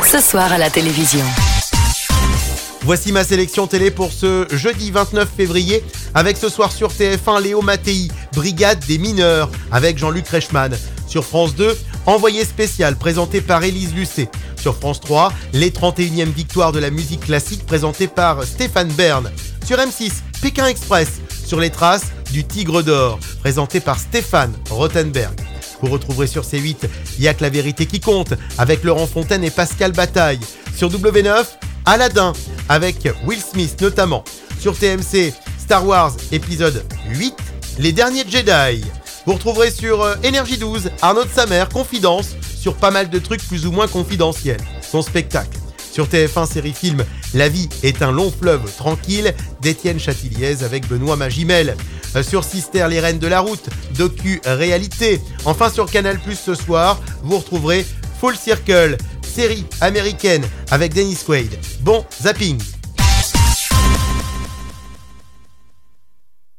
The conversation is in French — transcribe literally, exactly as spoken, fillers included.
ce soir à la télévision. Voici ma sélection télé pour ce jeudi vingt-neuf février, avec ce soir sur T F un Léo Mattei, Brigade des mineurs, avec Jean-Luc Reichmann. Sur France deux, Envoyé spécial, présenté par Élise Lucet. Sur France trois, les trente et unième victoires de la musique classique, présentées par Stéphane Bern. Sur M six, Pékin Express, sur les traces du Tigre d'Or, présenté par Stéphane Rothenberg. Vous retrouverez sur C huit, Y'a que la vérité qui compte, avec Laurent Fontaine et Pascal Bataille. Sur W neuf, Aladdin, avec Will Smith notamment. Sur T M C, Star Wars épisode huit, Les Derniers Jedi. Vous retrouverez sur euh, Énergie douze, Arnaud de Samer, Confidence, sur pas mal de trucs plus ou moins confidentiels. Son spectacle. Sur T F un série film, La vie est un long fleuve tranquille, d'Étienne Chatiliez avec Benoît Magimel. Euh, sur Sister, Les Reines de la Route, docu-réalité. Enfin sur Canal plus, ce soir, vous retrouverez Full Circle, série américaine avec Dennis Quaid. Bon zapping.